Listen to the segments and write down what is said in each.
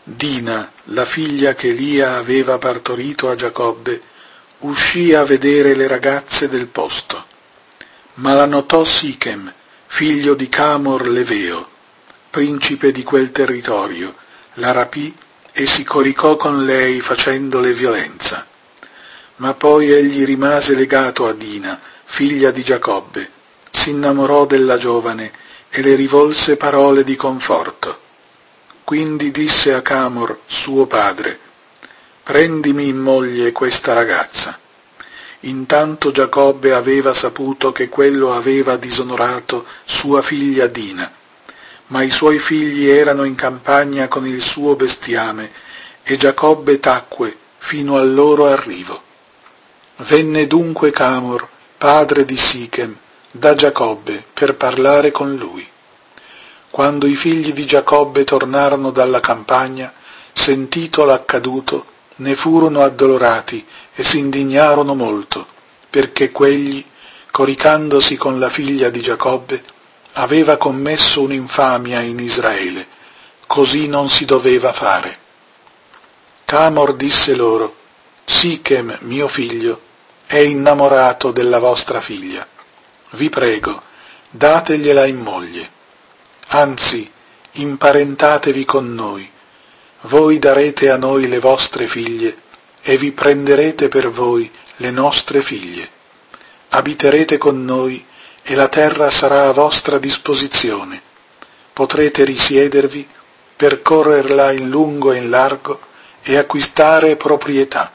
Dina, la figlia che Lia aveva partorito a Giacobbe, uscì a vedere le ragazze del posto. Ma la notò Sichem, figlio di Camor l'Eveo, principe di quel territorio, la rapì e si coricò con lei facendole violenza. Ma poi egli rimase legato a Dina, figlia di Giacobbe, si innamorò della giovane e le rivolse parole di conforto. Quindi disse a Camor, suo padre: «Prendimi in moglie questa ragazza». Intanto Giacobbe aveva saputo che quello aveva disonorato sua figlia Dina, ma i suoi figli erano in campagna con il suo bestiame, e Giacobbe tacque fino al loro arrivo. Venne dunque Camor, padre di Sichem, da Giacobbe per parlare con lui. Quando i figli di Giacobbe tornarono dalla campagna, sentito l'accaduto, ne furono addolorati e si indignarono molto, perché quegli, coricandosi con la figlia di Giacobbe, aveva commesso un'infamia in Israele. Così non si doveva fare. Camor disse loro: «Sichem, mio figlio, è innamorato della vostra figlia. Vi prego, dategliela in moglie. Anzi, imparentatevi con noi. Voi darete a noi le vostre figlie e vi prenderete per voi le nostre figlie. Abiterete con noi e la terra sarà a vostra disposizione. Potrete risiedervi, percorrerla in lungo e in largo e acquistare proprietà».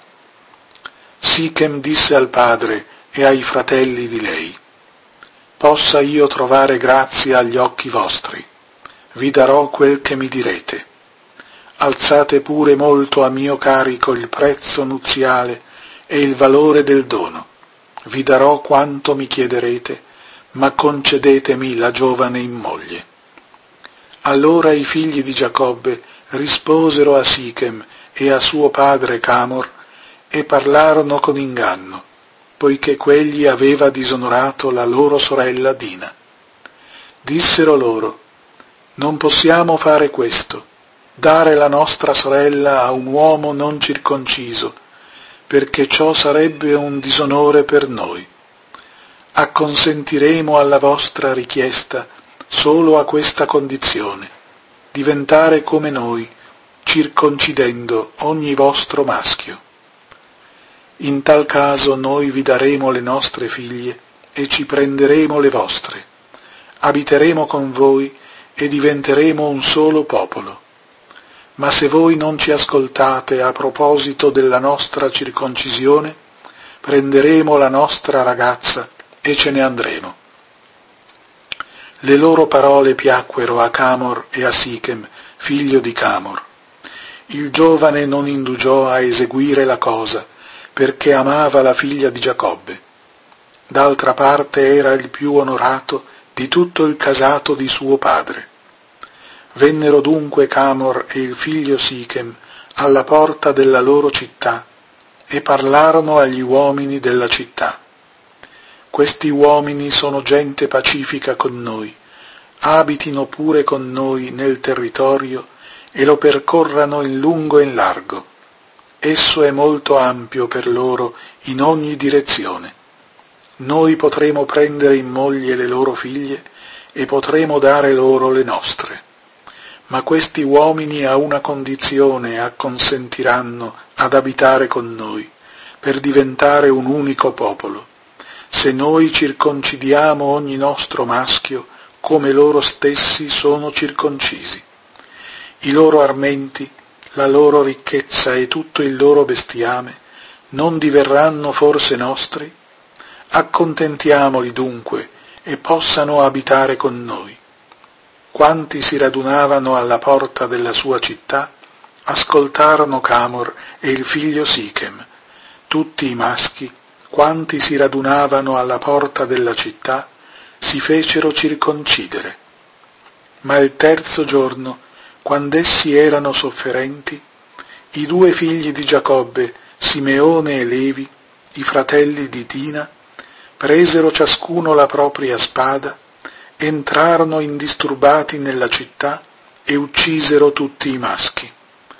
Sichem disse al padre e ai fratelli di lei: «Possa io trovare grazia agli occhi vostri. Vi darò quel che mi direte. Alzate pure molto a mio carico il prezzo nuziale e il valore del dono. Vi darò quanto mi chiederete, ma concedetemi la giovane in moglie». Allora i figli di Giacobbe risposero a Sichem e a suo padre Camor e parlarono con inganno, poiché quegli aveva disonorato la loro sorella Dina. Dissero loro: «Non possiamo fare questo, dare la nostra sorella a un uomo non circonciso, perché ciò sarebbe un disonore per noi. Acconsentiremo alla vostra richiesta solo a questa condizione: diventare come noi, circoncidendo ogni vostro maschio. In tal caso noi vi daremo le nostre figlie e ci prenderemo le vostre. Abiteremo con voi e diventeremo un solo popolo. Ma se voi non ci ascoltate a proposito della nostra circoncisione, prenderemo la nostra ragazza e ce ne andremo». Le loro parole piacquero a Camor e a Sichem, figlio di Camor. Il giovane non indugiò a eseguire la cosa, perché amava la figlia di Giacobbe. D'altra parte era il più onorato di tutto il casato di suo padre. Vennero dunque Camor e il figlio Sichem alla porta della loro città e parlarono agli uomini della città: «Questi uomini sono gente pacifica con noi, abitino pure con noi nel territorio e lo percorrano in lungo e in largo. Esso è molto ampio per loro in ogni direzione. Noi potremo prendere in moglie le loro figlie e potremo dare loro le nostre. Ma questi uomini a una condizione acconsentiranno ad abitare con noi, per diventare un unico popolo: se noi circoncidiamo ogni nostro maschio come loro stessi sono circoncisi. I loro armenti, la loro ricchezza e tutto il loro bestiame non diverranno forse nostri? Accontentiamoli dunque e possano abitare con noi». Quanti si radunavano alla porta della sua città ascoltarono Camor e il figlio Sichem. Tutti i maschi, quanti si radunavano alla porta della città, si fecero circoncidere. Ma il terzo giorno, quand'essi erano sofferenti, i due figli di Giacobbe, Simeone e Levi, i fratelli di Dina, presero ciascuno la propria spada, entrarono indisturbati nella città e uccisero tutti i maschi.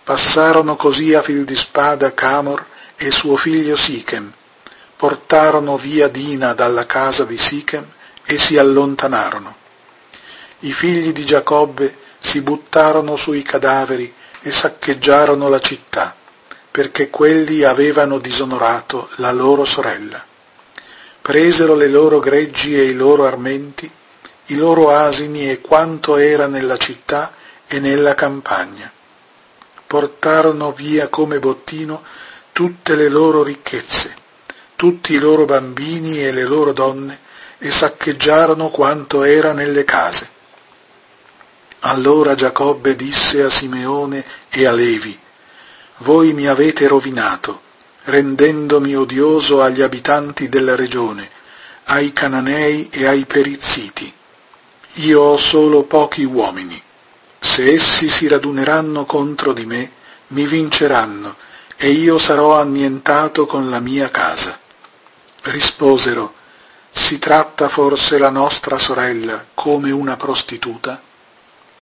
Passarono così a fil di spada Camor e suo figlio Sichem, portarono via Dina dalla casa di Sichem e si allontanarono. I figli di Giacobbe si buttarono sui cadaveri e saccheggiarono la città, perché quelli avevano disonorato la loro sorella. Presero le loro greggi e i loro armenti, i loro asini e quanto era nella città e nella campagna. Portarono via come bottino tutte le loro ricchezze, tutti i loro bambini e le loro donne, e saccheggiarono quanto era nelle case. Allora Giacobbe disse a Simeone e a Levi: voi mi avete rovinato, rendendomi odioso agli abitanti della regione, ai Cananei e ai Perizziti. Io ho solo pochi uomini. Se essi si raduneranno contro di me, mi vinceranno, e io sarò annientato con la mia casa. Risposero: si tratta forse la nostra sorella come una prostituta?